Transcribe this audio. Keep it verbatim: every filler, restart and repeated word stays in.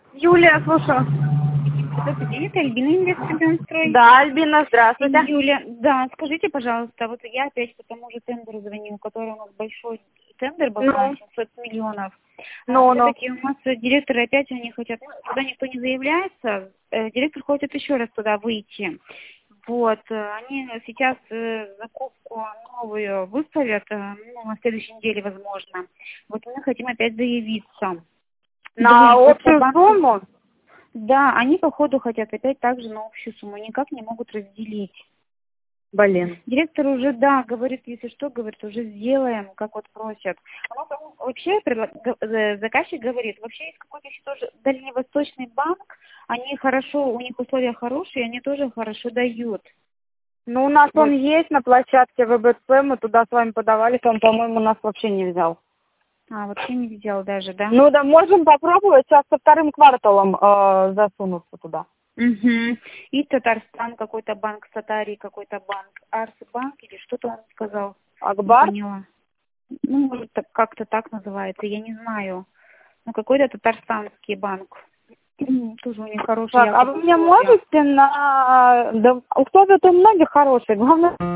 Юлия, слушаю. Добрый день, это Альбина, инвестстрой. Да, Альбина, здравствуйте. Юля, да, скажите, пожалуйста, вот я опять по тому же тендеру звоню, который у нас большой тендер был Ну, на семьсот миллионов. ну, А, ну. все-таки у нас директоры опять они хотят, ну, туда никто не заявляется, э, директор хочет еще раз туда выйти. Вот, э, они сейчас э, закупку новую выставят, э, ну, на следующей неделе, возможно. Вот мы хотим опять заявиться. На Блин, как-то общую банки... сумму? Да, они, походу, хотят опять также на общую сумму, никак не могут разделить. Блин. Директор уже, да, говорит, если что, говорит, уже сделаем, как вот просят. Она там вообще, предла- г- э, заказчик говорит, вообще есть какой-то еще тоже дальневосточный банк, они хорошо, у них условия хорошие, они тоже хорошо дают. Ну, у нас Вот. он есть на площадке ВБЦ, мы туда с вами подавались, он, по-моему, нас вообще не взял. А, вообще не взял даже, да? Ну, да, можем попробовать сейчас со вторым кварталом э, засунуться туда. Угу. И Татарстан какой-то банк, Сатарий какой-то банк, Арсбанк или что-то он сказал. Не Акбар? поняла. Ну, может, так- как-то так называется, я не знаю. Ну, какой-то татарстанский банк. Тоже у них хорошие Так, а вы якобы мне условия. можете на... Да, условия-то у многих хорошие, главное...